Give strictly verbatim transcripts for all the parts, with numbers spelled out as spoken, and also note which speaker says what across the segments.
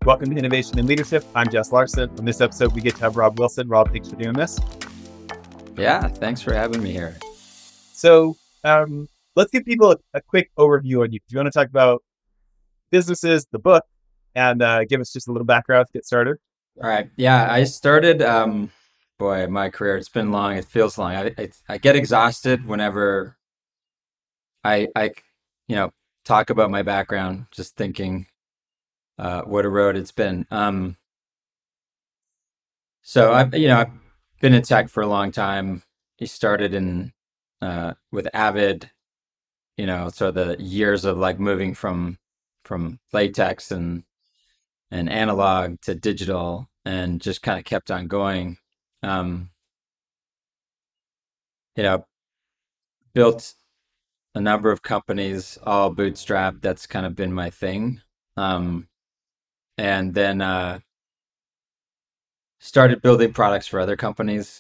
Speaker 1: Welcome to Innovation and Leadership. I'm Jess Larson. On this episode, we get to have Rob Wilson. Rob, thanks for doing this.
Speaker 2: Yeah, thanks for having me here.
Speaker 1: So um, let's give people a, a quick overview on you. Do you want to talk about businesses, the book, and uh, give us just a little background to get started?
Speaker 2: All right. Yeah, I started, um, boy, my career, it's been long. It feels long. I, I, I get exhausted whenever I, I, you know, talk about my background, just thinking uh, what a road it's been. Um, so I've, you know, I've been in tech for a long time. I started in uh, with Avid, you know, so the years of like moving from from latex and and analog to digital, and just kind of kept on going. Um, you know, built a number of companies, all bootstrapped. That's kind of been my thing. Um, and then uh, started building products for other companies,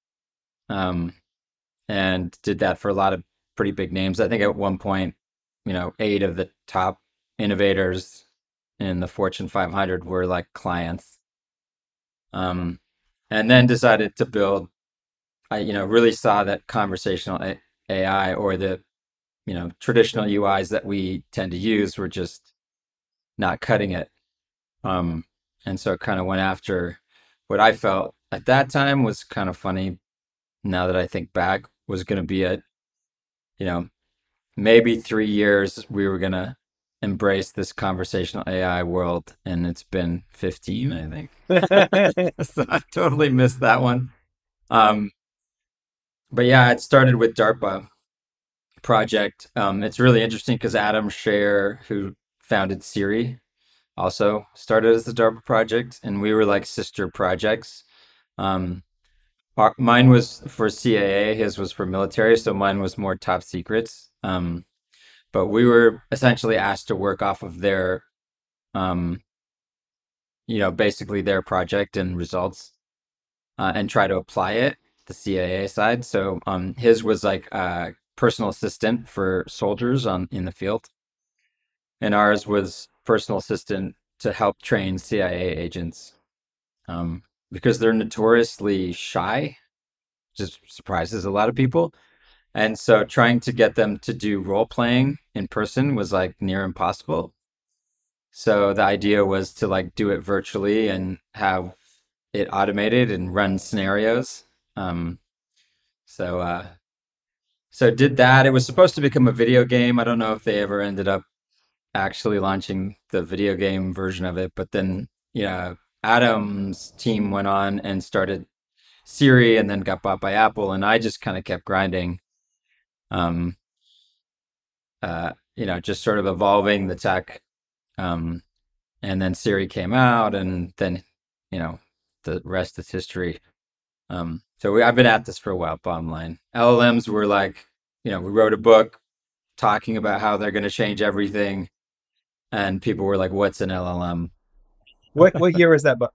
Speaker 2: um, and did that for a lot of pretty big names. I think at one point, you know, eight of the top innovators in the Fortune five hundred were like clients. Um, and then decided to build. I, you know, really saw that conversational A I, or the, you know, traditional U Is that we tend to use, were just not cutting it. Um, and so kind of went after what I felt at that time was kind of funny. Now that I think back, was going to be a, you know, maybe three years we were going to embrace this conversational A I world, and it's been fifteen, I think. So I totally missed that one. Um, but yeah, it started with DARPA project. Um, it's really interesting because Adam Scher, who founded Siri, also started as the DARPA project, and we were like sister projects. Um, our, mine was for C A A, his was for military, so mine was more top secrets. Um, but we were essentially asked to work off of their, um, you know, basically their project and results, uh, and try to apply it the C A A side. So um, his was like a personal assistant for soldiers on in the field, and ours was personal assistant to help train C I A agents, um, because they're notoriously shy, just surprises a lot of people. And so trying to get them to do role playing in person was like near impossible. So the idea was to like do it virtually and have it automated and run scenarios. Um, so uh, so did that. It was supposed to become a video game. I don't know if they ever ended up actually launching the video game version of it, but then, you know, Adam's team went on and started Siri, and then got bought by Apple, and I just kind of kept grinding. Um, uh, you know, just sort of evolving the tech. Um, and then Siri came out, and then, you know, the rest is history. Um, so we, I've been at this for a while, bottom line. L L Ms were like, you know, we wrote a book talking about how they're going to change everything. And people were like, what's an L L M?
Speaker 1: What what year was that book?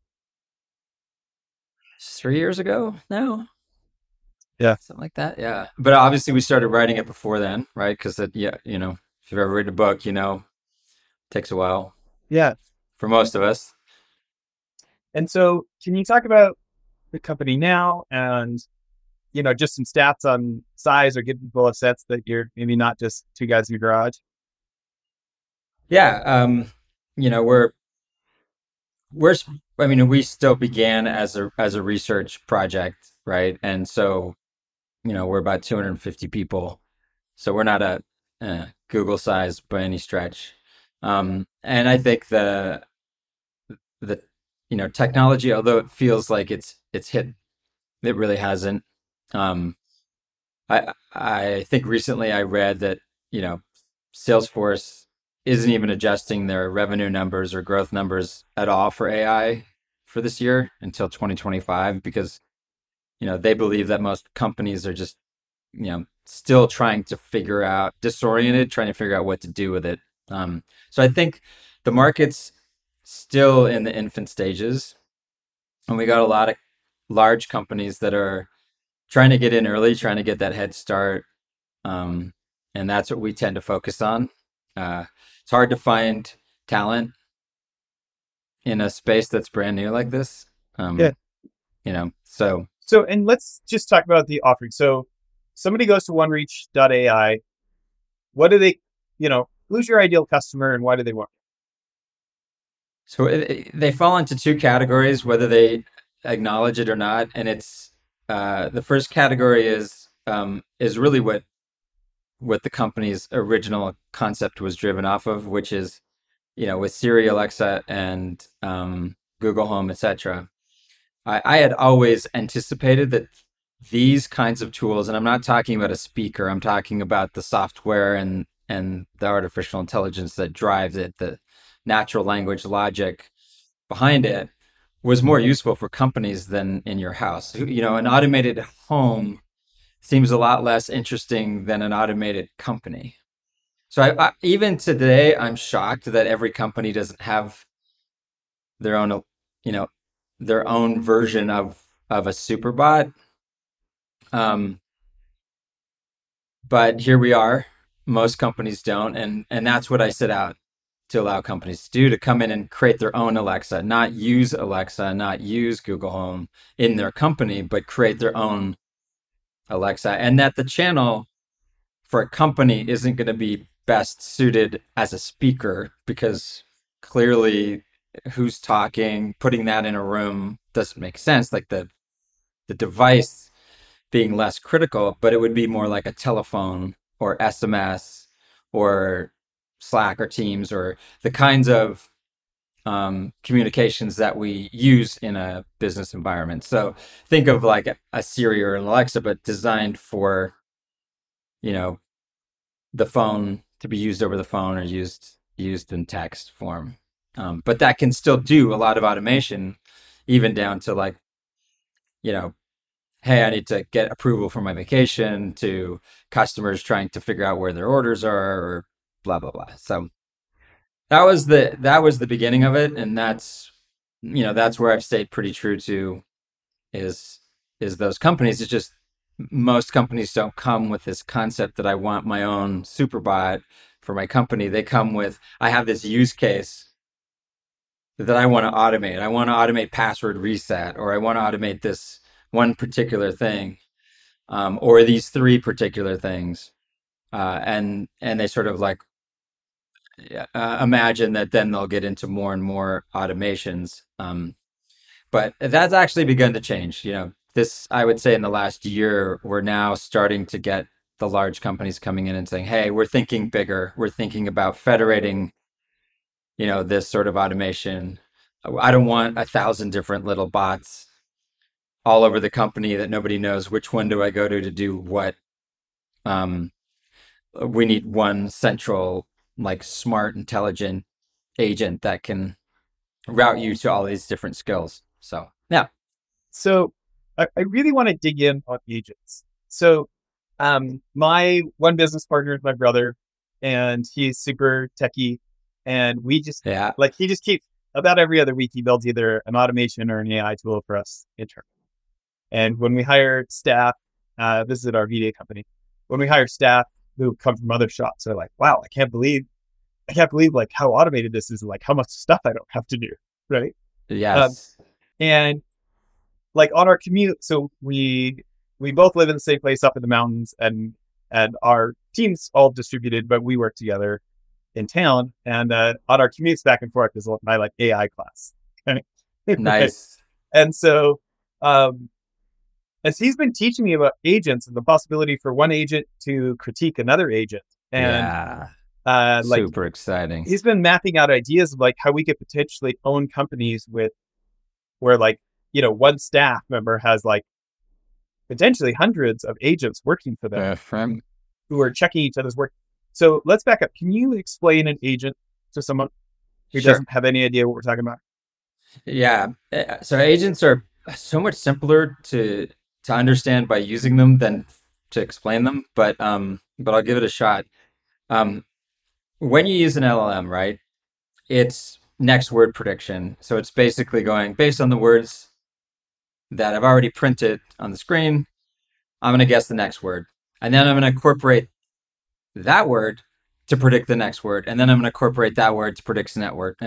Speaker 2: Three years ago now?
Speaker 1: Yeah.
Speaker 2: Something like that. Yeah. But obviously we started writing it before then, right? Because it, yeah, you know, if you've ever read a book, you know, it takes a while
Speaker 1: Yeah.
Speaker 2: for most of us.
Speaker 1: And so can you talk about the company now and, you know, just some stats on size, or give people a sense that you're maybe not just two guys in your garage?
Speaker 2: Yeah. Um, you know, we're, we're, I mean, we still began as a, as a research project, right? And so, you know, we're about two hundred fifty people. So we're not a, uh Google size by any stretch. Um, and I think the, the, you know, technology, although it feels like it's, it's hit, it really hasn't. Um, I, I think recently I read that, you know, Salesforce isn't even adjusting their revenue numbers or growth numbers at all for A I for this year until twenty twenty-five, because, you know, they believe that most companies are just, you know, still trying to figure out, disoriented, trying to figure out what to do with it. Um, so I think the market's still in the infant stages, and we got a lot of large companies that are trying to get in early, trying to get that head start. Um, and that's what we tend to focus on. Uh, it's hard to find talent. in a space that's brand new like this.
Speaker 1: Yeah.
Speaker 2: Um, you know, so
Speaker 1: So, and let's just talk about the offering. So somebody goes to onereach dot A I. What do they, you know, who's your ideal customer and why do they want?
Speaker 2: so it, it- they fall into two categories, whether they acknowledge it or not. And it's uh, the first category is um, is really what what the company's original concept was driven off of, which is, you know, with Siri, Alexa, and um, Google Home, et cetera. I, I had always anticipated that these kinds of tools, and I'm not talking about a speaker, I'm talking about the software and and the artificial intelligence that drives it, the natural language logic behind it, was more useful for companies than in your house. You know, an automated home seems a lot less interesting than an automated company. So I, I, even today, I'm shocked that every company doesn't have their own, you know, their own version of of a superbot. Um, but here we are. Most companies don't, and and that's what I set out to allow companies to do, to come in and create their own Alexa, not use Alexa, not use Google Home in their company, but create their own Alexa, and that the channel for a company isn't going to be best suited as a speaker, because clearly who's talking, putting that in a room doesn't make sense. Like the the device being less critical, but it would be more like a telephone or S M S or Slack or Teams, or the kinds of um, communications that we use in a business environment. So think of like a, a Siri or an Alexa, but designed for, you know, the phone, to be used over the phone or used used in text form. Um, but that can still do a lot of automation, even down to like, you know, hey, I need to get approval for my vacation, to customers trying to figure out where their orders are, or blah blah blah. So that was the that was the beginning of it, and that's, you know, that's where I've stayed pretty true to, is is those companies. It's just most companies don't come with this concept that I want my own superbot for my company. They come with, I have this use case that I want to automate. I want to automate password reset, or I want to automate this one particular thing, um, or these three particular things, uh, and and they sort of like uh, imagine that then they'll get into more and more automations. Um, but that's actually begun to change. You know, this, I would say in the last year, we're now starting to get the large companies coming in and saying, "Hey, we're thinking bigger. We're thinking about federating, you know, this sort of automation. I don't want a thousand different little bots all over the company that nobody knows which one do I go to to do what. Um, we need one central, like smart, intelligent agent that can route you to all these different skills." So yeah.
Speaker 1: So I, I really want to dig in on agents. So um, my one business partner is my brother, and he's super techie. And we just,
Speaker 2: Yeah.
Speaker 1: like, he just keeps, about every other week, he builds either an automation or an A I tool for us internally. And when we hire staff, uh, this is at our V D A company, when we hire staff who come from other shops, they're like, wow, I can't believe, I can't believe like how automated this is, and like how much stuff I don't have to do. Right. Um,
Speaker 2: Yes.
Speaker 1: and like on our commute, so we, we both live in the same place up in the mountains, and, and our teams all distributed, but we work together in town. And uh, on our commutes back and forth is my like A I class. Okay?
Speaker 2: Nice.
Speaker 1: And so, um, as he's been teaching me about agents and the possibility for one agent to critique another agent, and
Speaker 2: Yeah.
Speaker 1: uh, like
Speaker 2: Super exciting.
Speaker 1: he's been mapping out ideas of like how we could potentially own companies with, where like, you know, one staff member has like potentially hundreds of agents working for them,
Speaker 2: Uh, from
Speaker 1: who are checking each other's work. So let's back up. Can you explain an agent to someone who
Speaker 2: Sure.
Speaker 1: doesn't have any idea what we're talking about?
Speaker 2: Yeah. Uh, So agents are so much simpler to to understand by using them than to explain them, but um, but I'll give it a shot. Um, when you use an L L M, right? It's next word prediction. So it's basically going based on the words that I've already printed on the screen. I'm going to guess the next word, and then I'm going to incorporate that word to predict the next word, and then I'm going to incorporate that word to predict the next word, and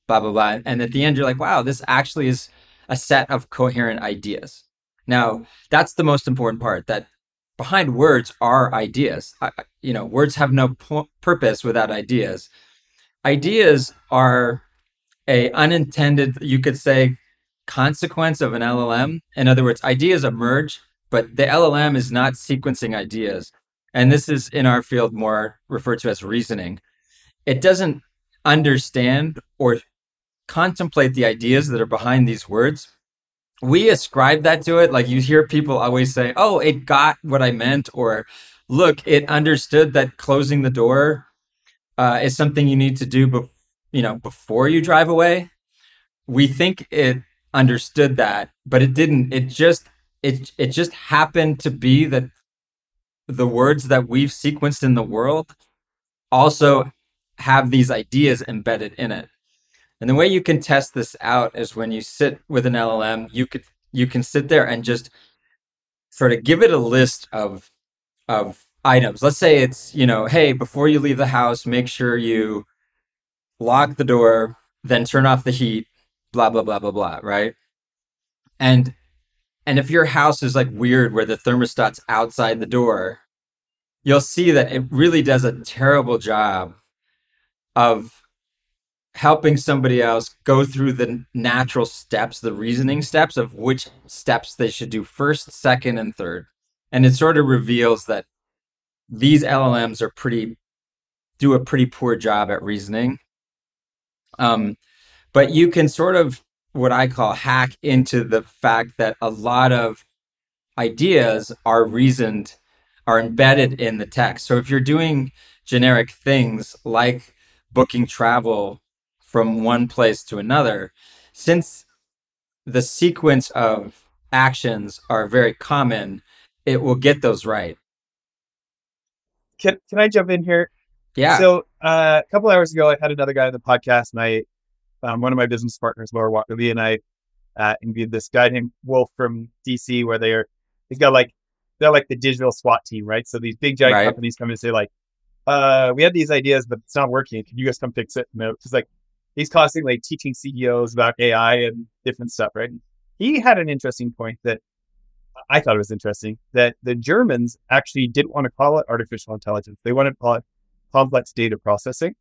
Speaker 2: blah, blah, blah. And at the end, you're like, wow, this actually is a set of coherent ideas. Now, that's the most important part, that behind words are ideas. I, you know, words have no pu- purpose without ideas. Ideas are a unintended, you could say, consequence of an L L M. In other words, ideas emerge, but the L L M is not sequencing ideas. And this is in our field more referred to as reasoning. It doesn't understand or contemplate the ideas that are behind these words. We ascribe that to it. Like you hear people always say, oh, it got what I meant, or look, it understood that closing the door uh, is something you need to do be- you know, before you drive away. We think it understood that, but it didn't. It just it it just happened to be that the words that we've sequenced in the world also have these ideas embedded in it. And the way you can test this out is when you sit with an L L M, you could you can sit there and just sort of give it a list of of items. Let's say it's, you know, hey, before you leave the house, make sure you lock the door, then turn off the heat, blah, blah, blah, blah, blah, right? And and if your house is like weird where the thermostat's outside the door, you'll see that it really does a terrible job of helping somebody else go through the natural steps, the reasoning steps of which steps they should do first, second, and third. And it sort of reveals that these L L Ms are pretty, do a pretty poor job at reasoning. Um, but you can sort of, what I call, hack into the fact that a lot of ideas are reasoned, are embedded in the text. So if you're doing generic things like booking travel from one place to another, since the sequence of actions are very common, it will get those right.
Speaker 1: Can can I jump in here?
Speaker 2: Yeah.
Speaker 1: So uh, a couple hours ago, I had another guy on the podcast, and I, um, one of my business partners, Laura Walker-Lee, and I uh, interviewed this guy named Wolf from D C, where they are, he's got like, they're like the digital SWAT team, right? So these big giant
Speaker 2: Right.
Speaker 1: companies come and say like, uh, we had these ideas, but it's not working. Can you guys come fix it? And it's like, he's constantly like teaching C E Os about A I and different stuff, right? He had an interesting point that I thought it was interesting, that the Germans actually didn't want to call it artificial intelligence. They wanted to call it complex data processing.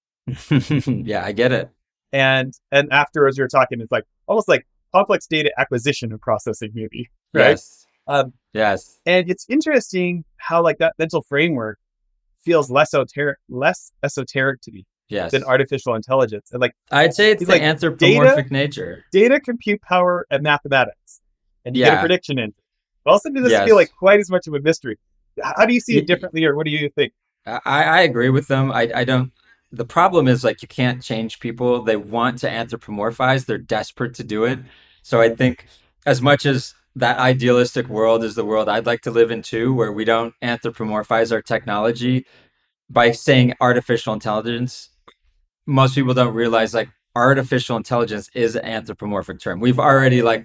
Speaker 2: Yeah, I get it.
Speaker 1: And and afterwards we were talking, it's like almost like complex data acquisition and processing, maybe. Right.
Speaker 2: Yes.
Speaker 1: Um,
Speaker 2: yes.
Speaker 1: And it's interesting how like that mental framework feels less esoteric, less esoteric to me
Speaker 2: Yes.
Speaker 1: than artificial intelligence. And like
Speaker 2: I'd say it's
Speaker 1: he's
Speaker 2: the
Speaker 1: like,
Speaker 2: anthropomorphic
Speaker 1: data,
Speaker 2: nature.
Speaker 1: data, compute power, and mathematics. And you
Speaker 2: Yeah.
Speaker 1: get a prediction in. But also, it doesn't
Speaker 2: Yes.
Speaker 1: feel like quite as much of a mystery. How do you see
Speaker 2: Y-
Speaker 1: it differently, or what do you think?
Speaker 2: I, I agree with them. I, I don't. The problem is like you can't change people. They want to anthropomorphize. They're desperate to do it. So I think as much as that idealistic world is the world I'd like to live in too, where we don't anthropomorphize our technology by saying artificial intelligence, most people don't realize like artificial intelligence is an anthropomorphic term. We've already like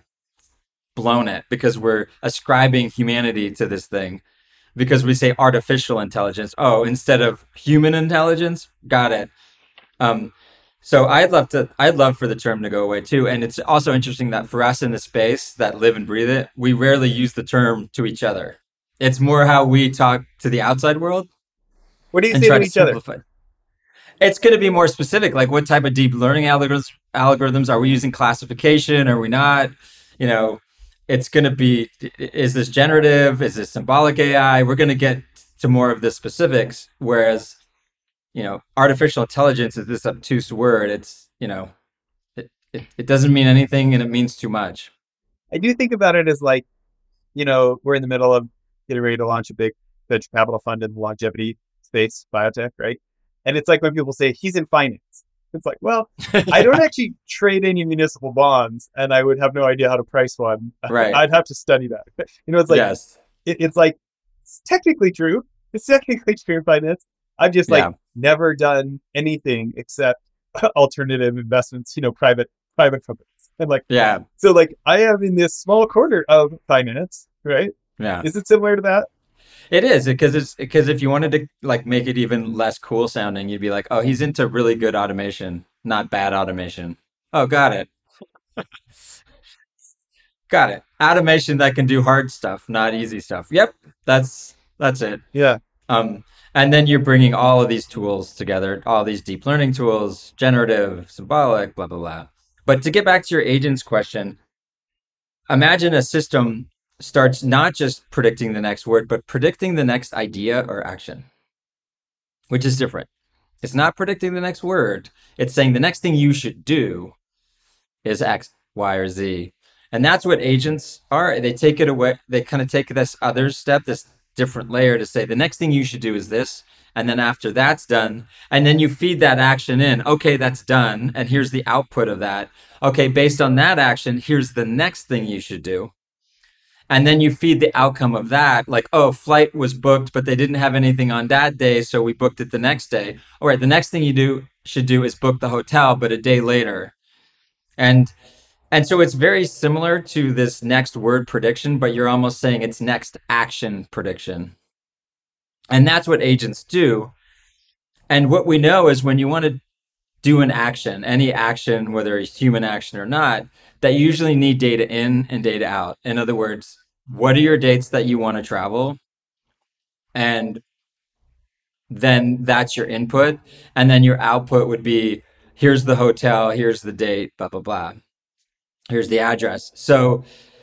Speaker 2: blown it because we're ascribing humanity to this thing. Because we say artificial intelligence. Oh, instead of human intelligence, got it. Um, so I'd love to. I'd love for the term to go away too. And it's also interesting that for us in the space that live and breathe it, we rarely use the term to each other. It's more how we talk to the outside world.
Speaker 1: What do you
Speaker 2: and
Speaker 1: say
Speaker 2: try
Speaker 1: to
Speaker 2: to
Speaker 1: each other?
Speaker 2: simplify. It's going to be more specific. Like what type of deep learning algorithms? Algorithms are we using? Classification? Are we not? You know. It's going to be, is this generative? Is this symbolic A I? We're going to get to more of the specifics. Whereas, you know, artificial intelligence is this obtuse word. It's, you know, it, it, it doesn't mean anything and it means too much.
Speaker 1: I do think about it as like, you know, we're in the middle of getting ready to launch a big venture capital fund in the longevity space, biotech, right? And it's like when people say he's in finance. It's like, well, I don't actually trade any municipal bonds, and I would have no idea how to price one.
Speaker 2: Right.
Speaker 1: I'd have to study that. You know, it's like,
Speaker 2: yes.
Speaker 1: it, it's like, it's technically true. It's technically true in finance. I've just like
Speaker 2: Yeah.
Speaker 1: never done anything except alternative investments, you know, private, private companies. And like,
Speaker 2: Yeah.
Speaker 1: so like I am in this small corner of finance, right?
Speaker 2: Yeah.
Speaker 1: Is it similar to that?
Speaker 2: It is because it's because if you wanted to like make it even less cool sounding, you'd be like, oh, he's into really good automation. not bad automation. Oh, got it. Got it. Automation that can do hard stuff, not easy stuff. Yep, that's that's it.
Speaker 1: Yeah.
Speaker 2: Um, and then you're bringing all of these tools together, all these deep learning tools, generative, symbolic, blah blah blah. But to get back to your agents question, imagine a system starts not just predicting the next word, but predicting the next idea or action, which is different. It's not predicting the next word. It's saying the next thing you should do is X, Y, or Z. And that's what agents are. They take it away. They kind of take this other step, this different layer to say the next thing you should do is this. And then after that's done, and then you feed that action in. Okay, that's done. And here's the output of that. Okay, based on that action, here's the next thing you should do. And then you feed the outcome of that, like, oh, flight was booked, but they didn't have anything on that day, so we booked it the next day. All right, the next thing you do should do is book the hotel, but a day later. And and so it's very similar to this next word prediction, but you're almost saying it's next action prediction. And that's what agents do. And what we know is when you want to do an action, any action, whether it's human action or not, that you usually need data in and data out. In other words, what are your dates that you want to travel? And then that's your input. And then your output would be, here's the hotel, here's the date, blah, blah, blah. Here's the address. So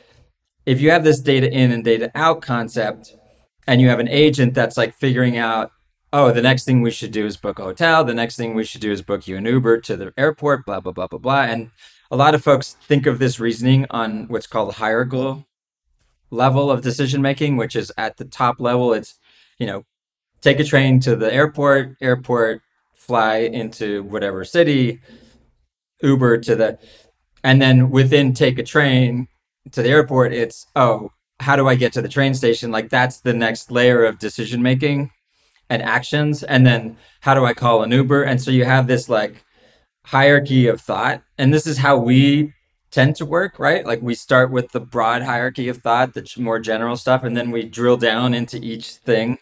Speaker 2: if you have this data in and data out concept, and you have an agent that's like figuring out, oh, the next thing we should do is book a hotel. The next thing we should do is book you an Uber to the airport, blah, blah, blah, blah, blah. And a lot of folks think of this reasoning on what's called hierarchical level of decision making, which is at the top level. It's, you know, take a train to the airport, airport, fly into whatever city, Uber to the, and then within take a train to the airport, it's, oh, how do I get to the train station? Like that's the next layer of decision making and actions. And then how do I call an Uber? And so you have this like hierarchy of thought. And this is how we tend to work, right? Like we start with the broad hierarchy of thought, the more general stuff, and then we drill down into each thing.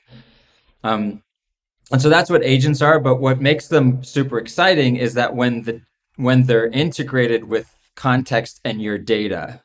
Speaker 2: Um, and so that's what agents are. But what makes them super exciting is that when the when they're integrated with context and your data,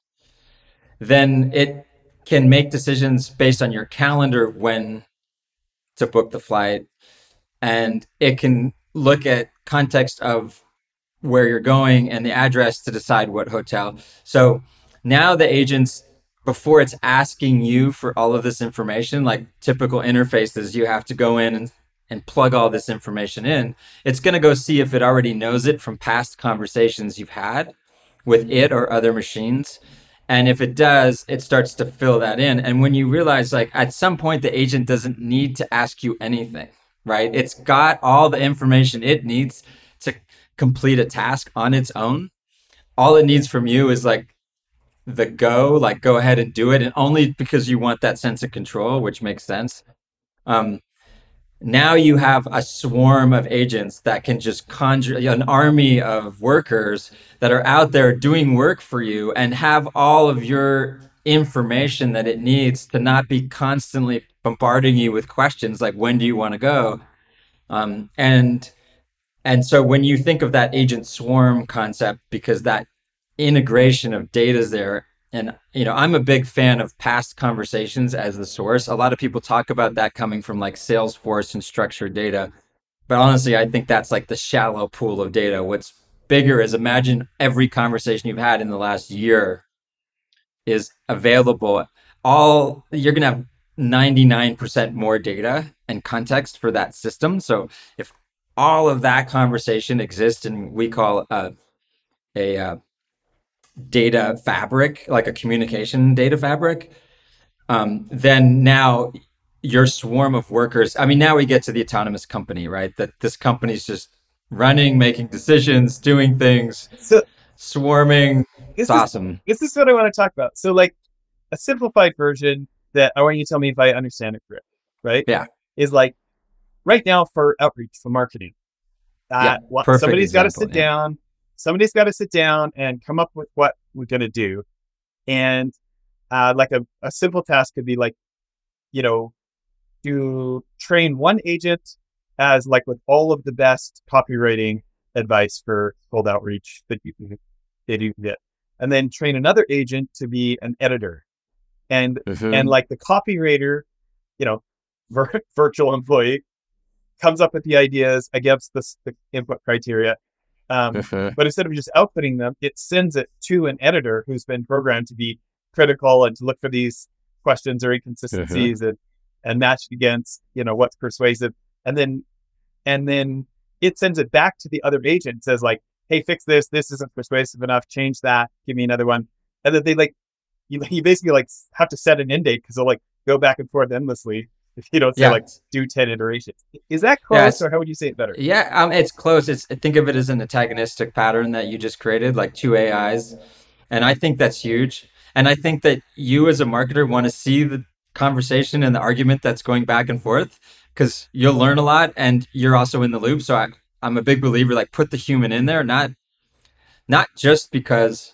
Speaker 2: then it can make decisions based on your calendar when to book the flight. And it can look at context of where you're going and the address to decide what hotel. So now the agents, before it's asking you for all of this information, like typical interfaces, you have to go in and, and plug all this information in. It's going to go see if it already knows it from past conversations you've had with it or other machines. And if it does, it starts to fill that in. And when you realize, like, at some point, the agent doesn't need to ask you anything, right? It's got all the information it needs to complete a task on its own. All it needs from you is like the go, like go ahead and do it. And only because you want that sense of control, which makes sense. Um, now you have a swarm of agents that can just conjure an army of workers that are out there doing work for you and have all of your information that it needs to not be constantly bombarding you with questions like, when do you want to go? Um, and and so when you think of that agent swarm concept, because that integration of data is there, and you know, I'm a big fan of past conversations as the source. A lot of people talk about that coming from like Salesforce and structured data. But honestly, I think that's like the shallow pool of data. What's bigger is imagine every conversation you've had in the last year is available. All you're going to have ninety-nine percent more data and context for that system. So if all of that conversation exists in we call a, a, a data fabric, like a communication data fabric, um, then now your swarm of workers, I mean, now we get to the autonomous company, right? That this company's just running, making decisions, doing things,
Speaker 1: so,
Speaker 2: swarming. It's
Speaker 1: is,
Speaker 2: awesome.
Speaker 1: This is what I want to talk about. So like a simplified version that I want you to tell me if I understand it correctly, right?
Speaker 2: Yeah.
Speaker 1: Is like right now for outreach, for marketing, uh,
Speaker 2: yeah,
Speaker 1: somebody's got to sit
Speaker 2: yeah.
Speaker 1: down. Somebody's got to sit down and come up with what we're going to do. And uh, like a, a simple task could be like, you know, to train one agent as like with all of the best copywriting advice for cold outreach that you can, that you can get. And then train another agent to be an editor. And,
Speaker 2: Mm-hmm.
Speaker 1: and like the copywriter, you know, vir- virtual employee comes up with the ideas against the, the input criteria. Um,
Speaker 2: Mm-hmm.
Speaker 1: but instead of just outputting them, it sends it to an editor who's been programmed to be critical and to look for these questions or inconsistencies
Speaker 2: Mm-hmm.
Speaker 1: and, and match it against, you know, what's persuasive. And then, and then it sends it back to the other agent and says like, hey, fix this. This isn't persuasive enough. Change that. Give me another one. And then they like, you, you basically like have to set an end date because they'll like go back and forth endlessly if you don't say
Speaker 2: Yeah.
Speaker 1: like do ten iterations. Is that
Speaker 2: Yeah,
Speaker 1: close
Speaker 2: it's-
Speaker 1: or how would you say it better?
Speaker 2: Yeah, um, it's close. It's think of it as an antagonistic pattern that you just created, like two A Is, and I think that's huge. And I think that you as a marketer want to see the conversation and the argument that's going back and forth because you'll learn a lot, and you're also in the loop. So I, I'm a big believer, like put the human in there, not not just because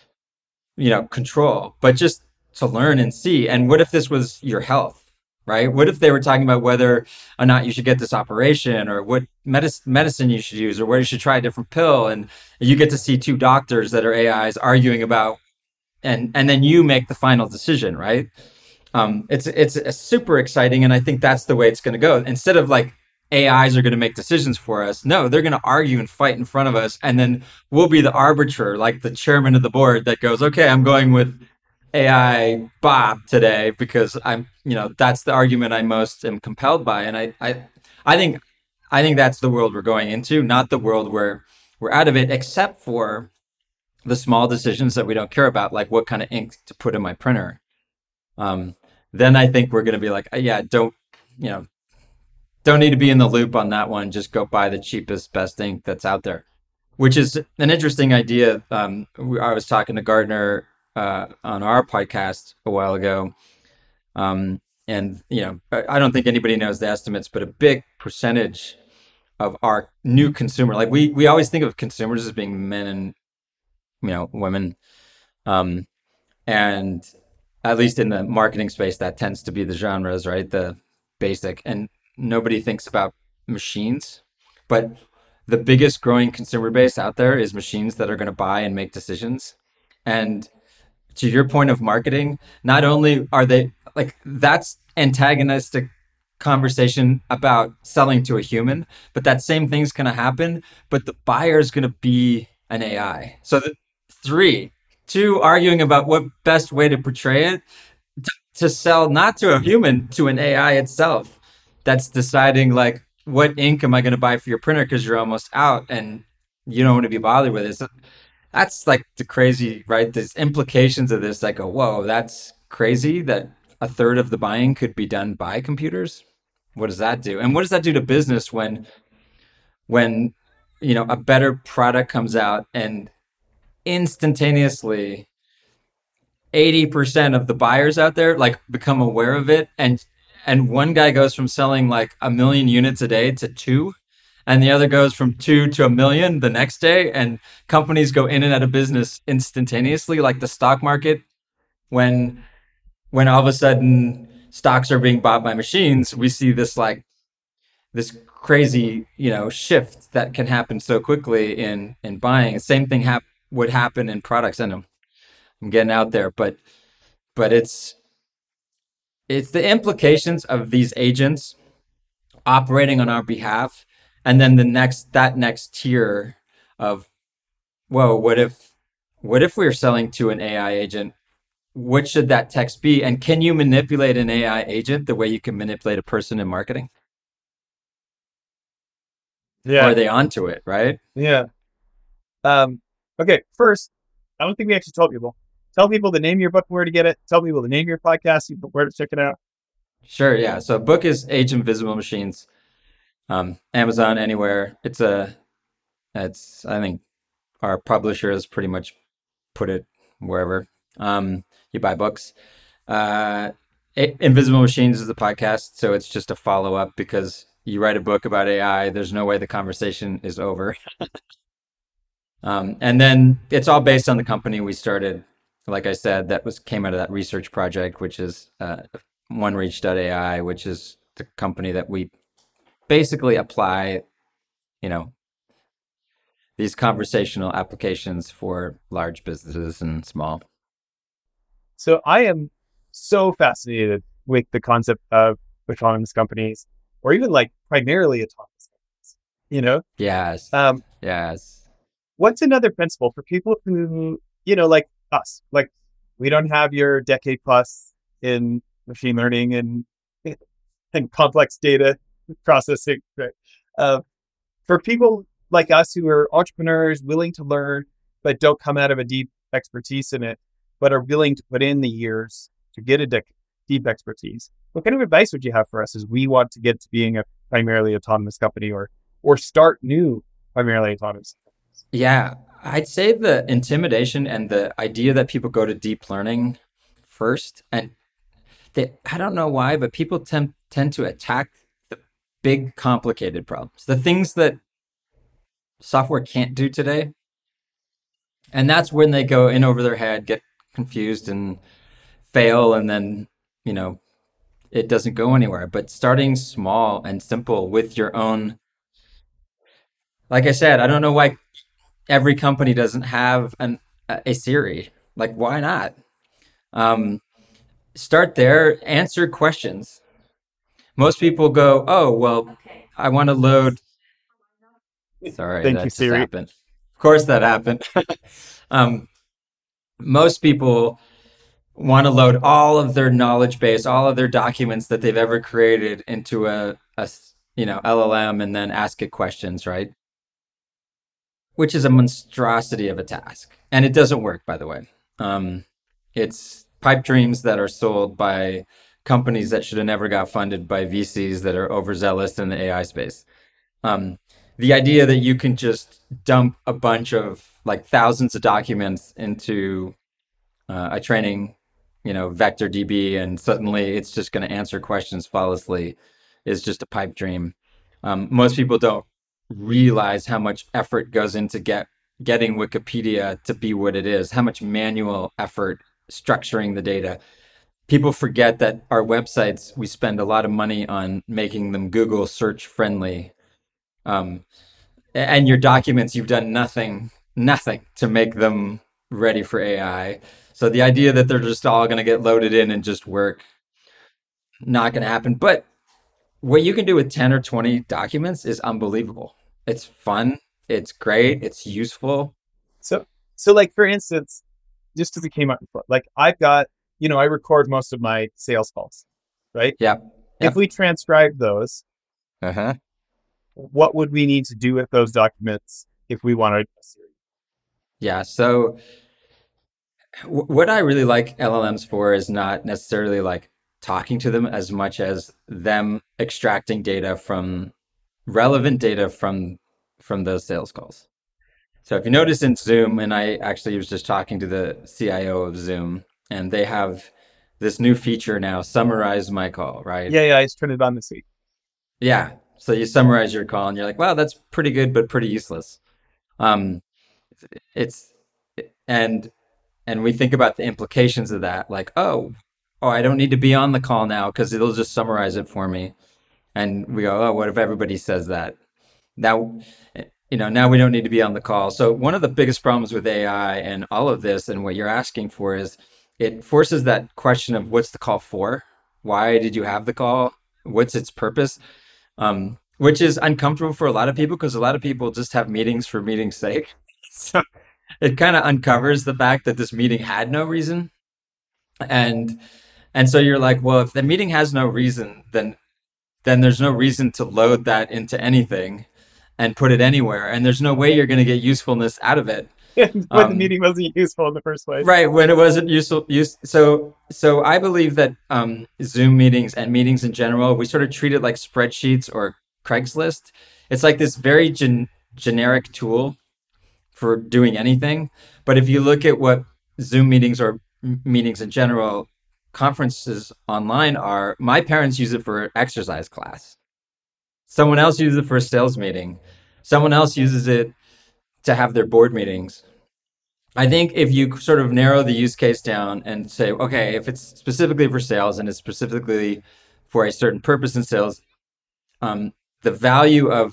Speaker 2: you know control, but just to learn and see. And what if this was your health? Right? What if they were talking about whether or not you should get this operation or what medic- medicine you should use or where you should try a different pill? And you get to see two doctors that are A Is arguing about, and, and then you make the final decision, right? Um, it's, it's a super exciting. And I think that's the way it's going to go. Instead of like A Is are going to make decisions for us. No, they're going to argue and fight in front of us. And then we'll be the arbiter, like the chairman of the board that goes, okay, I'm going with A I Bob today because I'm, you know, that's the argument I most am compelled by. And I, I, I think, I think that's the world we're going into, not the world where we're out of it, except for the small decisions that we don't care about, like what kind of ink to put in my printer. Um, then I think we're going to be like, yeah, don't, you know, don't need to be in the loop on that one. Just go buy the cheapest, best ink that's out there, which is an interesting idea. Um, I was talking to Gardner uh, on our podcast a while ago. Um, and, you know, I don't think anybody knows the estimates, but a big percentage of our new consumer, like we, we always think of consumers as being men and, you know, women. Um, and at least in the marketing space, that tends to be the genres, right? The basic, and nobody thinks about machines, but the biggest growing consumer base out there is machines that are going to buy and make decisions. And to your point of marketing, not only are they like that's antagonistic conversation about selling to a human, but that same thing's going to happen, but the buyer is going to be an A I. So the three, two arguing about what best way to portray it to, to sell not to a human, to an A I itself that's deciding like what ink am I going to buy for your printer because you're almost out and you don't want to be bothered with it. So that's like the crazy, right? There's implications of this. Like, oh, whoa, that's crazy that a third of the buying could be done by computers. What does that do? And what does that do to business when, when, you know, a better product comes out and instantaneously eighty percent of the buyers out there like become aware of it, and and one guy goes from selling like a million units a day to two, and the other goes from two to a million the next day, and companies go in and out of business instantaneously, like the stock market. When when all of a sudden stocks are being bought by machines, we see this like this crazy, you know, shift that can happen so quickly in in buying. The same thing hap- would happen in products. I know I'm getting out there, but but it's it's the implications of these agents operating on our behalf, and then the next that next tier of, whoa, what if what if we're selling to an A I agent? What should that text be? And can you manipulate an A I agent the way you can manipulate a person in marketing?
Speaker 1: Yeah.
Speaker 2: Or are they onto it, right?
Speaker 1: Yeah. Um, okay. First, I don't think we actually told people. Tell people the name of your book, where to get it. Tell people the name of your podcast, where to check it out.
Speaker 2: Sure. Yeah. So book is Age of Invisible Machines. Um, Amazon, anywhere. It's a, it's, I think our publisher has pretty much put it wherever um, you buy books. Uh, Invisible Machines is the podcast. So it's just a follow up because you write a book about A I. There's no way the conversation is over. um, and then it's all based on the company we started. Like I said, that was came out of that research project, which is uh, OneReach dot A I, which is the company that we basically apply, you know, these conversational applications for large businesses and small.
Speaker 1: So I am so fascinated with the concept of autonomous companies, or even like primarily autonomous companies, you know?
Speaker 2: Yes.
Speaker 1: Um,
Speaker 2: yes.
Speaker 1: What's another principle for people who, you know, like us, like we don't have your decade plus in machine learning and and complex data processing, right? Uh, for people like us who are entrepreneurs, willing to learn, but don't come out of a deep expertise in it, but are willing to put in the years to get a de- deep expertise. What kind of advice would you have for us as we want to get to being a primarily autonomous company, or or start new primarily autonomous companies?
Speaker 2: Yeah, I'd say the intimidation and the idea that people go to deep learning first, and they, I don't know why, but people tend tend to attack the big complicated problems, the things that software can't do today. And that's when they go in over their head, get confused and fail, and then, you know, it doesn't go anywhere. But starting small and simple with your own, like I said, I don't know why every company doesn't have an a Siri. Like, why not? Um, start there, answer questions. Most people go, oh, well, I want to load. Sorry,
Speaker 1: Thank you,
Speaker 2: that just
Speaker 1: Siri.
Speaker 2: happened. Of course, that happened. um, most people want to load all of their knowledge base, all of their documents that they've ever created into a, a you know, L L M and then ask it questions, right? Which is a monstrosity of a task. And it doesn't work, by the way. Um, it's pipe dreams that are sold by companies that should have never got funded by V Cs that are overzealous in the A I space. Um, the idea that you can just dump a bunch of like thousands of documents into uh, a training, you know, vector D B, and suddenly it's just going to answer questions flawlessly is just a pipe dream. Um, most people don't realize how much effort goes into get getting Wikipedia to be what it is, how much manual effort structuring the data. People forget that our websites, we spend a lot of money on making them Google search friendly. Um, and your documents, you've done nothing, nothing to make them ready for A I. So the idea that they're just all going to get loaded in and just work, not going to happen. But what you can do with ten or twenty documents is unbelievable. It's fun. It's great. It's useful.
Speaker 1: So, so like for instance, just as it came up before, like I've got, you know, I record most of my sales calls, right?
Speaker 2: Yep.
Speaker 1: If
Speaker 2: Yep.
Speaker 1: we transcribe those,
Speaker 2: Uh-huh.
Speaker 1: what would we need to do with those documents if we wanted a series?
Speaker 2: Yeah. So w- what I really like L L Ms for is not necessarily like talking to them as much as them extracting data from relevant data from from those sales calls. So if you notice in Zoom, and I actually was just talking to the C I O of Zoom, and they have this new feature now, summarize my call, right?
Speaker 1: Yeah, yeah, I just turned it on this week.
Speaker 2: Yeah. So you summarize your call and you're like, wow, that's pretty good, but pretty useless. Um, it's and and we think about the implications of that, like, oh, oh, I don't need to be on the call now because it'll just summarize it for me. And we go, oh, what if everybody says that? Now, you know, now we don't need to be on the call. So one of the biggest problems with A I and all of this and what you're asking for is it forces that question of what's the call for? Why did you have the call? What's its purpose? Um, which is uncomfortable for a lot of people because a lot of people just have meetings for meeting's sake. So it kind of uncovers the fact that this meeting had no reason. And and so you're like, well, if the meeting has no reason, then then there's no reason to load that into anything and put it anywhere. And there's no way you're going to get usefulness out of it.
Speaker 1: when
Speaker 2: Um,
Speaker 1: the meeting wasn't useful in the first place.
Speaker 2: Right, when it wasn't useful. Use, so, so I believe that um, Zoom meetings and meetings in general, we sort of treat it like spreadsheets or Craigslist. It's like this very gen- generic tool for doing anything. But if you look at what Zoom meetings or m- meetings in general, conferences online are, my parents use it for exercise class. Someone else uses it for a sales meeting. Someone else uses it to have their board meetings. I think if you sort of narrow the use case down and say, okay, if it's specifically for sales and it's specifically for a certain purpose in sales, um, the value of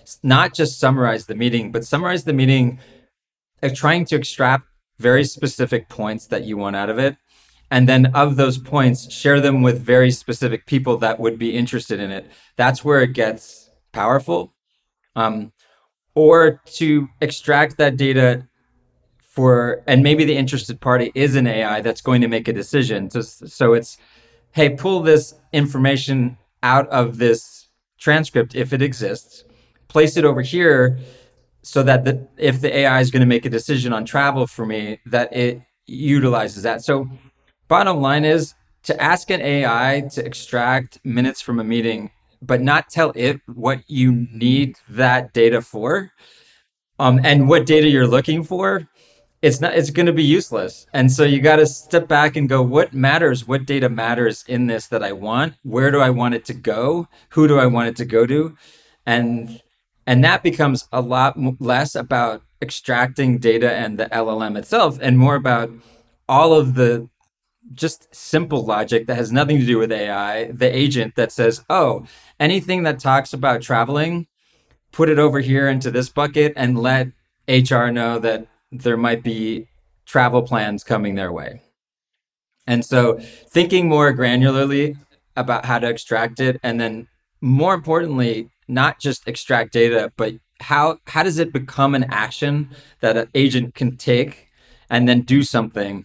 Speaker 2: not just summarize the meeting, but summarize the meeting, uh, trying to extract very specific points that you want out of it. And then of those points, share them with very specific people that would be interested in it. That's where it gets powerful. Um, or to extract that data for, and maybe the interested party is an A I that's going to make a decision. So, so it's, hey, pull this information out of this transcript if it exists, place it over here so that the, if the A I is going to make a decision on travel for me, that it utilizes that. So bottom line is to ask an A I to extract minutes from a meeting, but not tell it what you need that data for, um, and what data you're looking for. It's not, it's going to be useless. And so you got to step back and go, what matters? What data matters in this that I want? Where do I want it to go? Who do I want it to go to? And, and that becomes a lot less about extracting data and the L L M itself, and more about all of the just simple logic that has nothing to do with A I, the agent that says, oh, anything that talks about traveling, put it over here into this bucket and let H R know that there might be travel plans coming their way. And so thinking more granularly about how to extract it, and then more importantly, not just extract data, but how how does it become an action that an agent can take and then do something?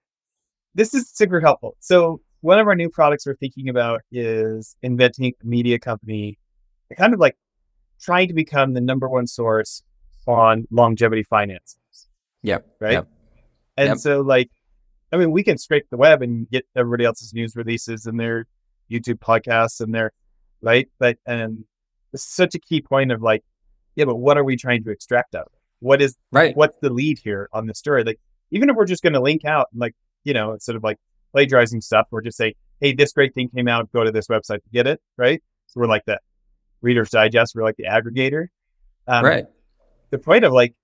Speaker 1: This is super helpful. So one of our new products we're thinking about is inventing a media company, kind of like trying to become the number one source on longevity finance.
Speaker 2: Yep.
Speaker 1: Right.
Speaker 2: Yep.
Speaker 1: And
Speaker 2: Yep.
Speaker 1: so like, I mean, we can scrape the web and get everybody else's news releases and their YouTube podcasts and their, right. But, and this is such a key point of like, yeah, but what are we trying to extract out of it? What is,
Speaker 2: Right.
Speaker 1: what's the lead here on the story? Like, even if we're just going to link out and like, you know, instead of like plagiarizing stuff, we're just saying, hey, this great thing came out, go to this website to get it. Right. So we're like the Reader's Digest, we're like the aggregator. Um,
Speaker 2: Right.
Speaker 1: The point of like,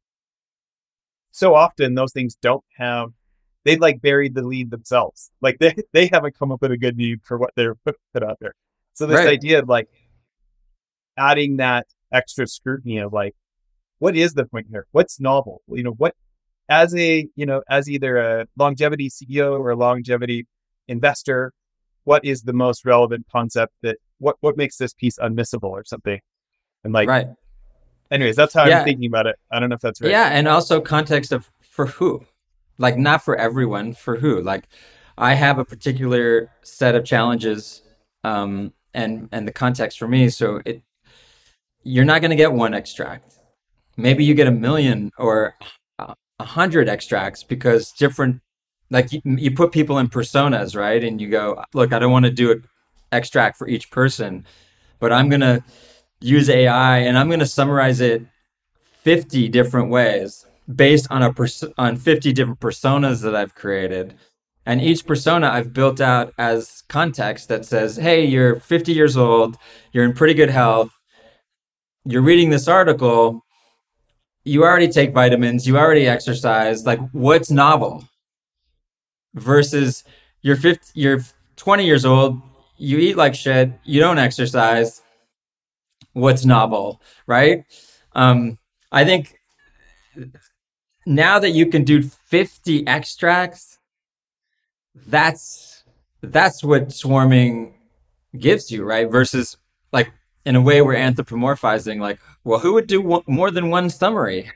Speaker 1: so often those things don't have, they've like buried the lead themselves. Like they, they haven't come up with a good need for what they're put, put out there. So this
Speaker 2: Right.
Speaker 1: idea of like adding that extra scrutiny of like, what is the point here? What's novel? You know, what, as a, you know, as either a longevity C E O or a longevity investor, what is the most relevant concept that, what, what makes this piece unmissable or something? And like,
Speaker 2: Right.
Speaker 1: anyways, that's how
Speaker 2: Yeah.
Speaker 1: I'm thinking about it. I don't know if that's right.
Speaker 2: Yeah, and also context of for who, like not for everyone, for who. Like I have a particular set of challenges, um, and and the context for me. So it, you're not going to get one extract. Maybe you get a million or a a hundred extracts because different. Like you, you put people in personas, right? And you go, look, I don't want to do an extract for each person, but I'm going to use A I and I'm going to summarize it fifty different ways based on a pers- on fifty different personas that I've created. And each persona I've built out as context that says, hey, you're fifty years old, you're in pretty good health, you're reading this article, you already take vitamins, you already exercise, like what's novel? Versus you're fifty, you're twenty years old, you eat like shit, you don't exercise, what's novel, right? Um, I think now that you can do fifty extracts, that's that's what swarming gives you, right? Versus like in a way we're anthropomorphizing, like, well, who would do one, more than one summary?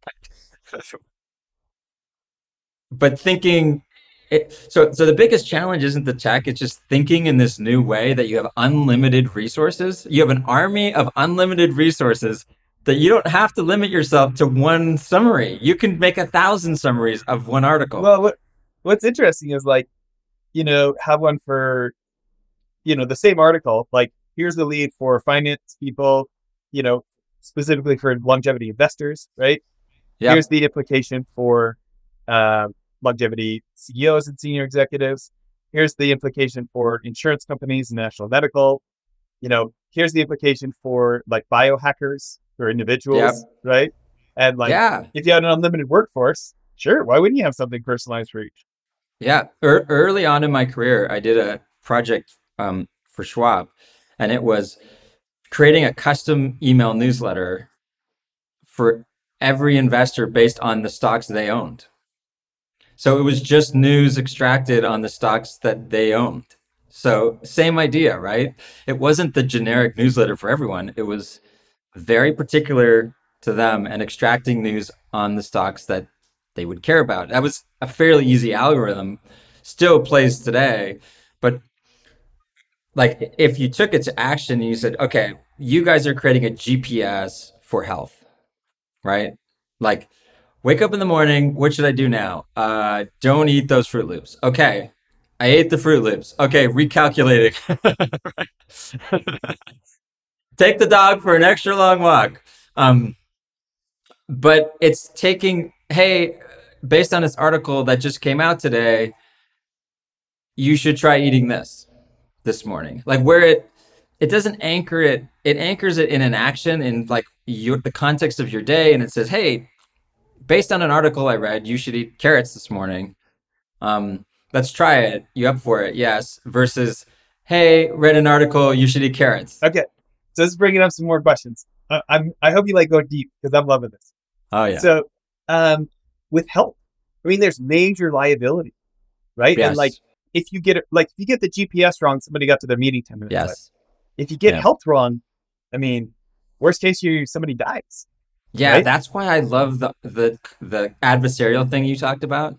Speaker 2: But thinking it, so so the biggest challenge isn't the tech, it's just thinking in this new way that you have unlimited resources. You have an army of unlimited resources that you don't have to limit yourself to one summary. You can make a thousand summaries of one article.
Speaker 1: Well, what, what's interesting is like, you know, have one for, you know, the same article, like here's the lead for finance people, you know, specifically for longevity investors, right?
Speaker 2: Yep.
Speaker 1: Here's the implication for uh, longevity C E Os and senior executives. Here's the implication for insurance companies and national medical. You know, here's the implication for like biohackers or individuals,
Speaker 2: Yep.
Speaker 1: right? And like,
Speaker 2: Yeah.
Speaker 1: if you had an unlimited workforce, sure, why wouldn't you have something personalized for each?
Speaker 2: Yeah. Er, early on in my career, I did a project um, for Schwab, and it was creating a custom email newsletter for every investor based on the stocks they owned. So it was just news extracted on the stocks that they owned. So same idea, right? It wasn't the generic newsletter for everyone. It was very particular to them and extracting news on the stocks that they would care about. That was a fairly easy algorithm, still plays today. But like if you took it to action and you said, okay, you guys are creating a G P S for health, right? Like, wake up in the morning. What should I do now? Uh, don't eat those Fruit Loops. Okay. I ate the Fruit Loops. Okay. Recalculating. Take the dog for an extra long walk. Um, but it's taking, hey, based on this article that just came out today, you should try eating this this morning. Like where it, it doesn't anchor it. It anchors it in an action in like your, the context of your day. And it says, hey, based on an article I read, you should eat carrots this morning. Um, let's try it. You up for it? Yes. Versus, hey, read an article, you should eat carrots.
Speaker 1: Okay. So this is bringing up some more questions. Uh, I'm, I hope you like go deep because I'm loving this.
Speaker 2: Oh, yeah.
Speaker 1: So um, with health, I mean, there's major liability, right?
Speaker 2: Yes.
Speaker 1: And like, if you get it, like if you get the G P S wrong, somebody got to their meeting ten minutes
Speaker 2: Yes.
Speaker 1: late. If you get
Speaker 2: Yeah.
Speaker 1: health wrong, I mean, worst case, you somebody dies.
Speaker 2: Yeah,
Speaker 1: right?
Speaker 2: that's why I love the the the adversarial thing you talked about.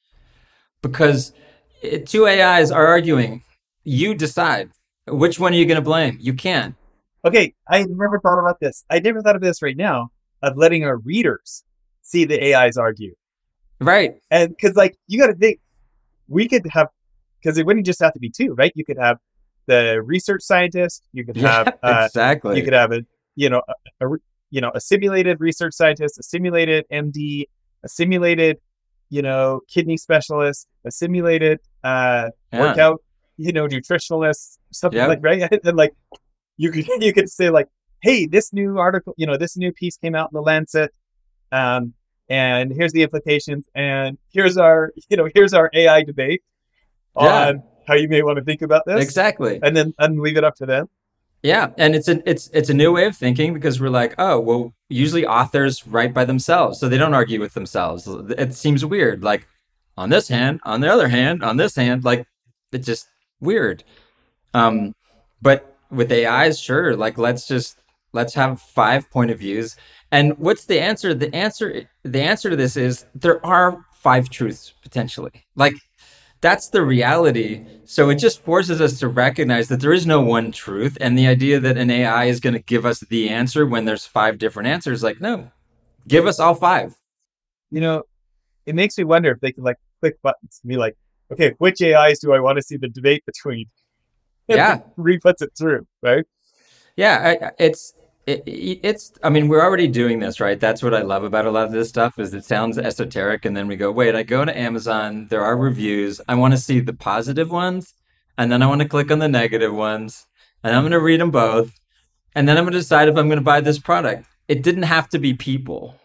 Speaker 2: Because it, two A Is are arguing. You decide. Which one are you going to blame? You can't.
Speaker 1: Okay, I never thought about this. I never thought of this right now, of letting our readers see the A Is argue.
Speaker 2: Right.
Speaker 1: And because, like, you got to think, we could have, because it wouldn't just have to be two, right? You could have the research scientist. You could have,
Speaker 2: Yeah,
Speaker 1: uh,
Speaker 2: exactly.
Speaker 1: you could have a, you know, a, a, you know, a simulated research scientist, a simulated M D, a simulated, you know, kidney specialist, a simulated uh,
Speaker 2: Yeah.
Speaker 1: workout, you know, nutritionalist, something
Speaker 2: Yep.
Speaker 1: like, right? And like, you could you could say like, hey, this new article, you know, this new piece came out in the Lancet, um, and here's the implications, and here's our, you know, here's our A I debate
Speaker 2: Yeah.
Speaker 1: on how you may want to think about this,
Speaker 2: Exactly.
Speaker 1: and then and leave it up to them.
Speaker 2: Yeah, and it's a it's it's a new way of thinking because we're like, oh, well, usually authors write by themselves, so they don't argue with themselves. It seems weird. Like, on this hand, on the other hand, on this hand, like it's just weird. Um, but with A Is, sure, like let's just let's have five point of views. And what's the answer? The answer the answer to this is there are five truths potentially. Like that's the reality. So it just forces us to recognize that there is no one truth. And the idea that an A I is going to give us the answer when there's five different answers, like, no, give us all five.
Speaker 1: You know, it makes me wonder if they could like click buttons and be like, okay, which A Is do I want to see the debate between? And
Speaker 2: Yeah.
Speaker 1: re-puts it through, right?
Speaker 2: Yeah, I, it's it, it's. I mean, we're already doing this, right? That's what I love about a lot of this stuff is it sounds esoteric, and then we go, wait, I go to Amazon, there are reviews. I want to see the positive ones, and then I want to click on the negative ones, and I'm going to read them both, and then I'm going to decide if I'm going to buy this product. It didn't have to be people.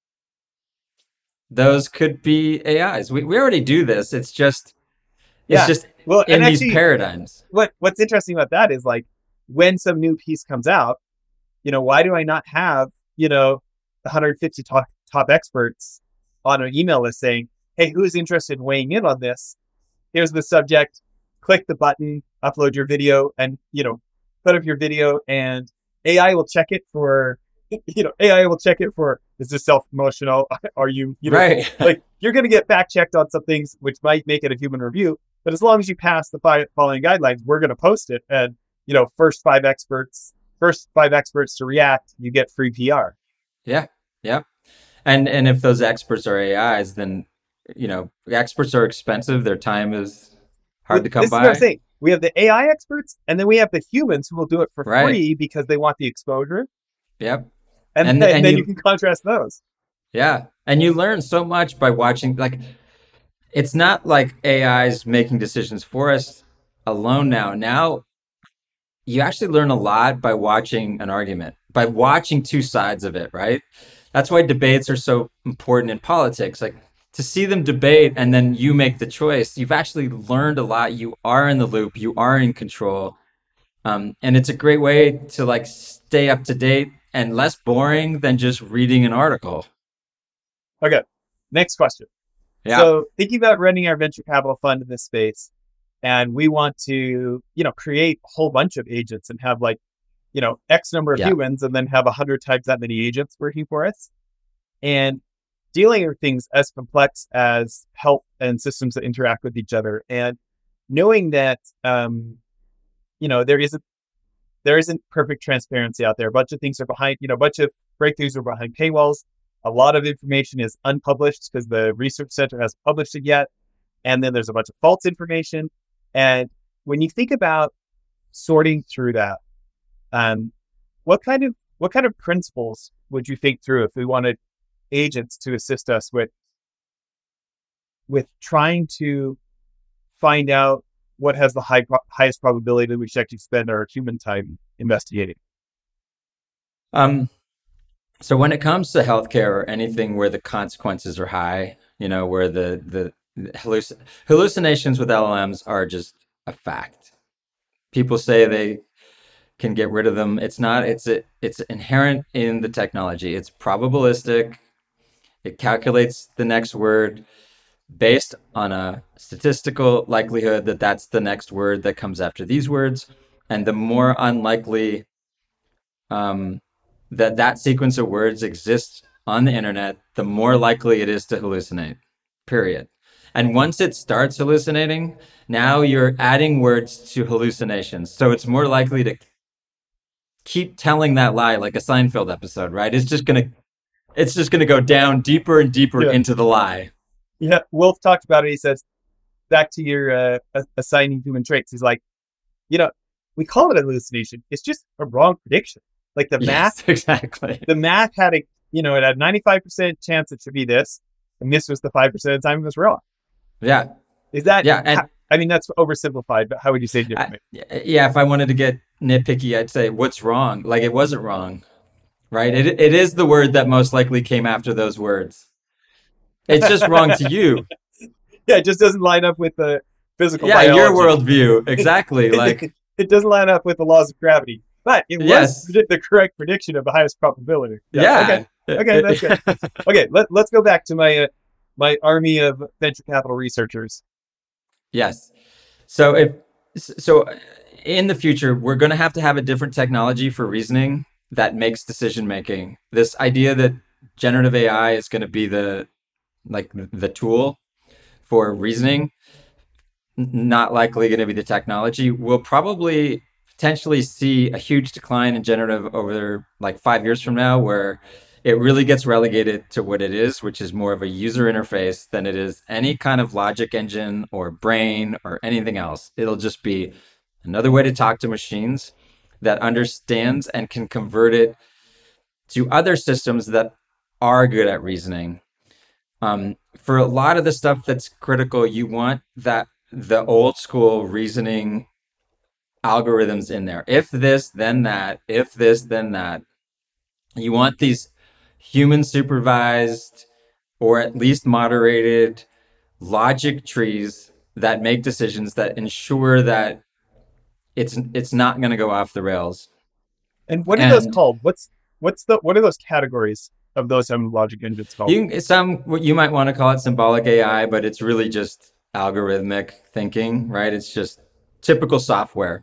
Speaker 2: Those could be A Is. We we already do this. It's just it's
Speaker 1: Yeah.
Speaker 2: just
Speaker 1: Well,
Speaker 2: in
Speaker 1: and
Speaker 2: these
Speaker 1: actually,
Speaker 2: paradigms.
Speaker 1: what what's interesting about that is like when some new piece comes out, you know, why do I not have, you know, one hundred fifty top, top experts on an email list saying, hey, who's interested in weighing in on this? Here's the subject. Click the button, upload your video, and, you know, put up your video, and A I will check it for, you know, A I will check it for, is this self-promotional? Are you, you know,
Speaker 2: Right.
Speaker 1: like you're going to get fact checked on some things which might make it a human review. But as long as you pass the five following guidelines, we're going to post it. And, you know, first five experts, first five experts to react, you get free P R.
Speaker 2: Yeah. Yeah. And and if those experts are A Is, then you know, experts are expensive. Their time is hard to come
Speaker 1: This
Speaker 2: by.
Speaker 1: is what I'm saying. We have the A I experts, and then we have the humans who will do it for
Speaker 2: Right.
Speaker 1: free because they want the exposure.
Speaker 2: Yep.
Speaker 1: And,
Speaker 2: And-
Speaker 1: then,
Speaker 2: and
Speaker 1: then
Speaker 2: you-
Speaker 1: you can contrast those.
Speaker 2: Yeah. And you learn so much by watching. Like, it's not like A Is making decisions for us alone now. Now, you actually learn a lot by watching an argument, by watching two sides of it, right? That's why debates are so important in politics. Like, to see them debate and then you make the choice, you've actually learned a lot. You are in the loop, you are in control. Um, and it's a great way to like stay up to date and less boring than just reading an article.
Speaker 1: Okay, next question.
Speaker 2: Yeah.
Speaker 1: So thinking about running our venture capital fund in this space, and we want to, you know, create a whole bunch of agents and have like, you know, X number of
Speaker 2: Yeah.
Speaker 1: humans and then have a hundred times that many agents working for us. And dealing with things as complex as health and systems that interact with each other. And knowing that, um, you know, there isn't, there isn't perfect transparency out there. A bunch of things are behind, you know, a bunch of breakthroughs are behind paywalls. A lot of information is unpublished because the research center hasn't published it yet. And then there's a bunch of false information. And when you think about sorting through that, um, what kind of what kind of principles would you think through if we wanted agents to assist us with with trying to find out what has the high, highest probability that we should actually spend our human time investigating?
Speaker 2: Um, so when it comes to healthcare or anything where the consequences are high, you know, where the the, the halluc- hallucinations with L L Ms are just a fact. People say they can get rid of them. It's not. It's a, it's inherent in the technology. It's probabilistic. It calculates the next word based on a statistical likelihood that that's the next word that comes after these words. And the more unlikely um, that that sequence of words exists on the internet, the more likely it is to hallucinate, period. And once it starts hallucinating, now you're adding words to hallucinations. So it's more likely to keep telling that lie, like a Seinfeld episode, right? It's just going to, it's just going to go down deeper and deeper
Speaker 1: Yeah.
Speaker 2: into the lie.
Speaker 1: Yeah, Wolf talked about it. He says, back to your uh, assigning human traits. He's like, you know, we call it a hallucination. It's just a wrong prediction. Like the
Speaker 2: Yes,
Speaker 1: math,
Speaker 2: exactly.
Speaker 1: the math had a, you know, it had ninety-five percent chance it should be this, and this was the five percent of the time it was wrong.
Speaker 2: Yeah.
Speaker 1: Is that,
Speaker 2: Yeah. And
Speaker 1: how, I mean, that's oversimplified, but how would you say it
Speaker 2: I,
Speaker 1: differently?
Speaker 2: yeah, if I wanted to get nitpicky, I'd say, what's wrong? Like it wasn't wrong, right? It it is the word that most likely came after those words. It's just wrong to you.
Speaker 1: Yeah, it just doesn't line up with the physical
Speaker 2: Yeah,
Speaker 1: biology.
Speaker 2: your worldview. Exactly. Like
Speaker 1: it doesn't line up with the laws of gravity, but it
Speaker 2: Yes.
Speaker 1: was the correct prediction of the highest probability.
Speaker 2: yeah.
Speaker 1: Okay. Okay, that's good. Okay, let, let's go back to my uh, my army of venture capital researchers.
Speaker 2: Yes. So if so in the future, we're going to have to have a different technology for reasoning that makes decision making. This idea that generative A I is going to be the like the tool for reasoning, n- not likely going to be the technology. We'll probably potentially see a huge decline in generative over like five years from now, where it really gets relegated to what it is, which is more of a user interface than it is any kind of logic engine or brain or anything else. It'll just be another way to talk to machines that understands and can convert it to other systems that are good at reasoning. Um, for a lot of the stuff that's critical, you want that the old school reasoning algorithms in there. If this, then that. If this, then that. You want these human supervised or at least moderated logic trees that make decisions that ensure that it's it's not going to go off the rails.
Speaker 1: And what are
Speaker 2: And
Speaker 1: those called? What's what's the what are those categories of those um, logic engines called?
Speaker 2: you can, some what you might want to call it symbolic A I, but it's really just algorithmic thinking, right? It's just typical software,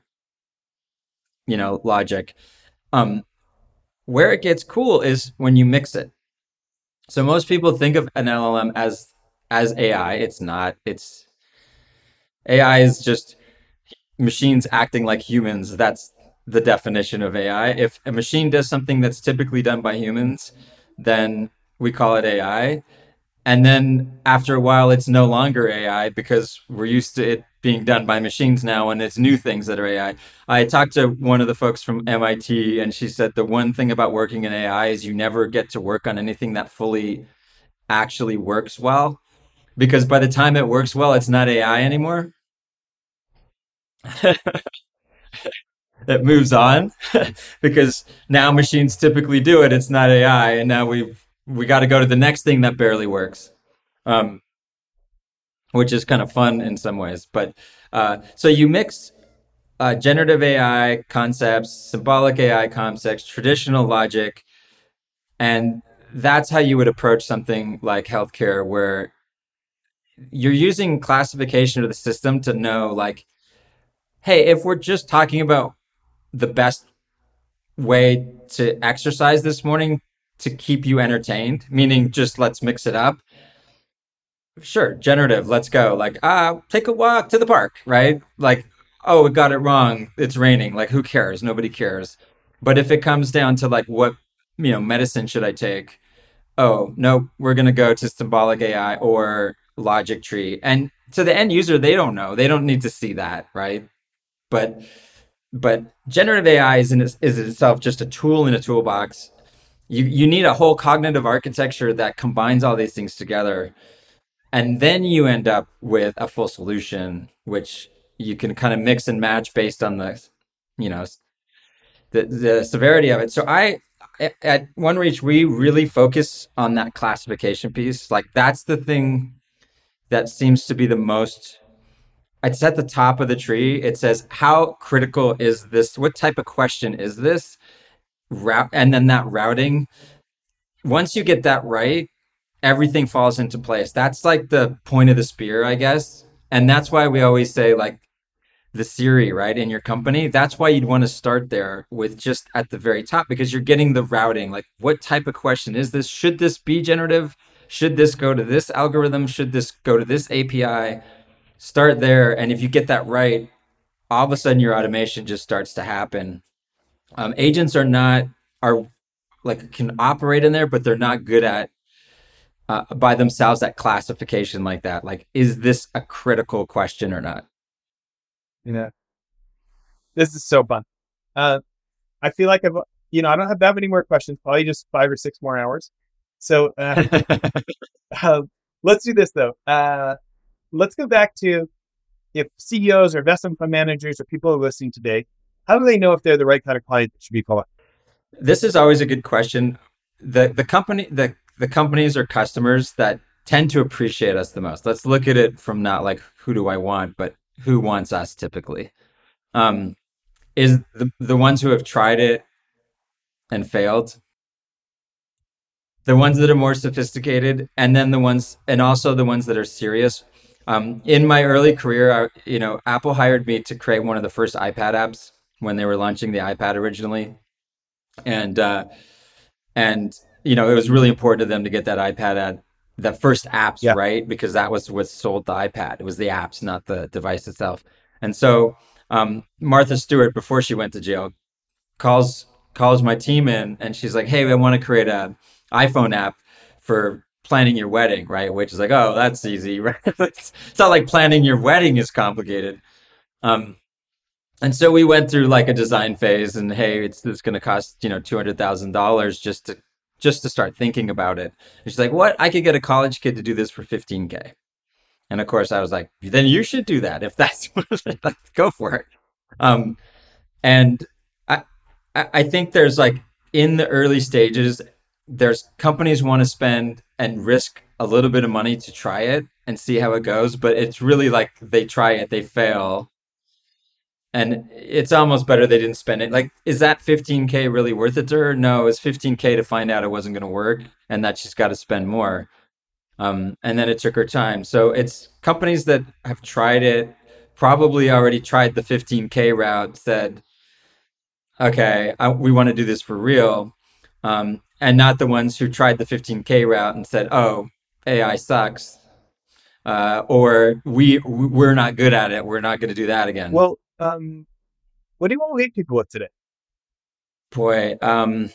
Speaker 2: you know, logic. Um, where it gets cool is when you mix it. So most people think of an L L M as as A I. It's not. It's A I is just machines acting like humans. That's the definition of A I. If a machine does something that's typically done by humans, then we call it A I. And then after a while, it's no longer A I because we're used to it being done by machines now, and it's new things that are A I. I talked to one of the folks from M I T, and she said the one thing about working in A I is you never get to work on anything that fully actually works well, because by the time it works well, it's not A I anymore. It moves on because now machines typically do it. It's not A I, and now we've we got to go to the next thing that barely works, um, which is kind of fun in some ways. But uh, so you mix uh, generative A I concepts, symbolic A I concepts, traditional logic, and that's how you would approach something like healthcare, where you're using classification of the system to know, like, hey, if we're just talking about the best way to exercise this morning to keep you entertained, meaning just let's mix it up. Sure, generative, let's go. Like, ah, take a walk to the park, right? Like, oh, we got it wrong. It's raining. Like, who cares? Nobody cares. But if it comes down to like what, you know, medicine should I take? Oh, no, we're going to go to symbolic A I or logic tree. And to the end user, they don't know. They don't need to see that, right? But but generative A I is in is itself just a tool in a toolbox. You you need a whole cognitive architecture that combines all these things together, and then you end up with a full solution, which you can kind of mix and match based on the, you know, the the severity of it. So I at OneReach we really focus on that classification piece. Like that's the thing that seems to be the most. It's at the top of the tree. It says, how critical is this? What type of question is this? Route, and then that routing. Once you get that right, everything falls into place. That's like the point of the spear, I guess. And that's why we always say, like, the Siri, right, in your company. That's why you'd want to start there with just at the very top, because you're getting the routing. Like, what type of question is this? Should this be generative? Should this go to this algorithm? Should this go to this A P I? Start there. And if you get that right, all of a sudden your automation just starts to happen. Um, agents are not, are like can operate in there, but they're not good at uh, by themselves at classification like that. Like, is this a critical question or not?
Speaker 1: Yeah. This is so fun. Uh, I feel like I've, you know, I don't have that many more questions, probably just five or six more hours. So uh, uh, let's do this though. Uh, let's go back to if C E Os or investment fund managers or people who are listening today, how do they know if they're the right kind of client that should be calling?
Speaker 2: This is always a good question. The the company the the companies or customers that tend to appreciate us the most. Let's look at it from not like who do I want, but who wants us typically. Um, is the the ones who have tried it and failed, the ones that are more sophisticated, and then the ones, and also the ones that are serious. Um, in my early career, I, you know, Apple hired me to create one of the first iPad apps when they were launching the iPad originally, and uh, and you know, it was really important to them to get that iPad ad, the first apps,
Speaker 1: Yeah.
Speaker 2: right, because that was what sold the iPad. It was the apps, not the device itself. And so um, Martha Stewart, before she went to jail, calls calls my team in, and she's like, "Hey, I want to create a iPhone app for planning your wedding," right? Which is like, oh, that's easy, right? it's, it's not like planning your wedding is complicated. Um, and so we went through like a design phase, and hey, it's it's going to cost you know two hundred thousand dollars just to just to start thinking about it. And she's like, "What? I could get a college kid to do this for fifteen k." And of course, I was like, "Then you should do that if that's go for it." Um, and I I think there's like in the early stages, there's companies want to spend and risk a little bit of money to try it and see how it goes, but it's really like they try it, they fail, and it's almost better they didn't spend it. Like, is that fifteen k really worth it to her? No, it's fifteen k to find out it wasn't going to work and that she's got to spend more. Um, and then it took her time. So it's companies that have tried it, probably already tried the fifteen k route, said, okay, I, we want to do this for real. Um, and not the ones who tried the fifteen k route and said, oh, A I sucks. Uh, or we we're not good at it. We're not going to do that again.
Speaker 1: Well, um, what do you want to leave people with today?
Speaker 2: Boy, um,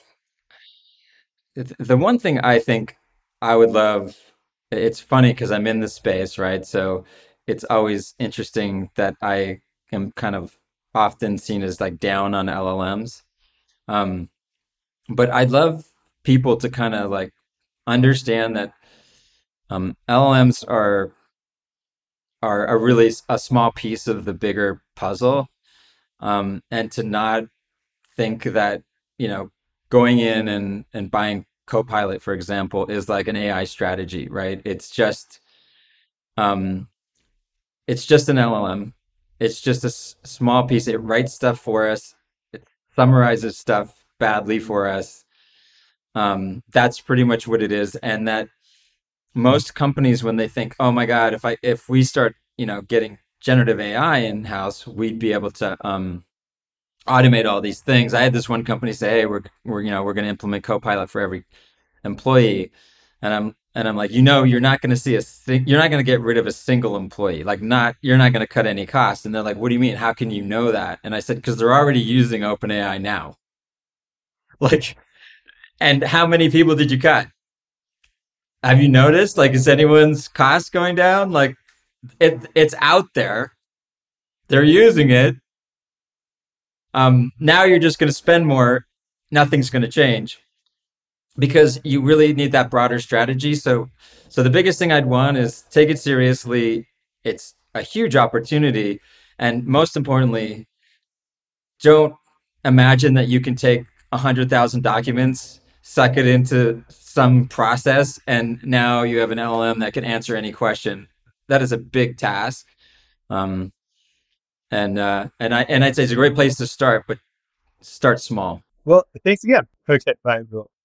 Speaker 2: the one thing I think I would love, it's funny because I'm in this space, right? So it's always interesting that I am kind of often seen as like down on L L Ms. Um, but I'd love people to kind of like understand that um, L L Ms are are a really a small piece of the bigger puzzle, um, and to not think that you know going in and and buying Copilot, for example, is like an A I strategy, right? It's just um, it's just an L L M. it's just a s- small piece. It writes stuff for us. It summarizes stuff badly for us. Um, that's pretty much what it is. And that most companies, when they think, oh my God, if I if we start, you know, getting generative A I in house, we'd be able to um, automate all these things. I had this one company say, hey, we're we're you know we're going to implement Copilot for every employee, and I'm and I'm like, you know, you're not going to see a you're not going to get rid of a single employee. Like, not you're not going to cut any costs. And they're like, what do you mean? How can you know that? And I said, because they're already using OpenAI now. Like, and how many people did you cut? Have you noticed? Like, is anyone's cost going down? Like, it it's out there. They're using it. Um, now you're just going to spend more. Nothing's going to change because you really need that broader strategy. So, so the biggest thing I'd want is take it seriously. It's a huge opportunity, and most importantly, don't imagine that you can take a hundred thousand documents, suck it into some process, and now you have an L L M that can answer any question. That is a big task. Um, and uh, and I and I'd say it's a great place to start, but start small.
Speaker 1: Well, thanks again. Okay, bye.